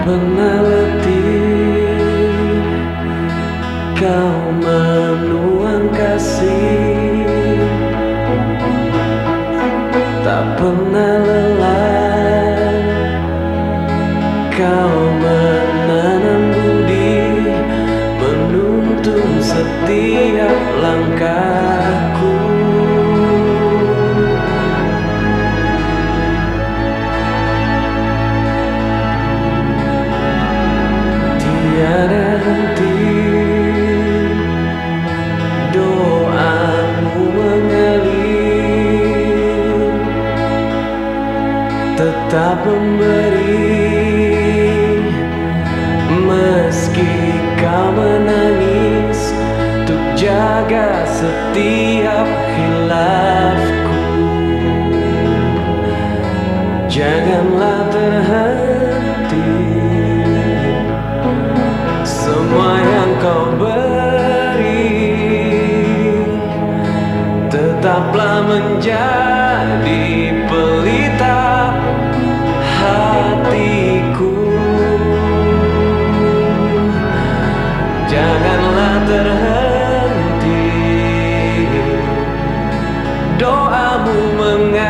pernah letih kau menuang kasih, tak pernah lelah kau menanam budi, menuntun setiap langkahku. Tiada henti doamu mengalir, tetap memberi meski kau menangis, untuk jaga setiap khilafku. Janganlah terhenti, semua yang kau beri tetaplah menjadi pelita hatiku. Janganlah terhenti doamu mengalir,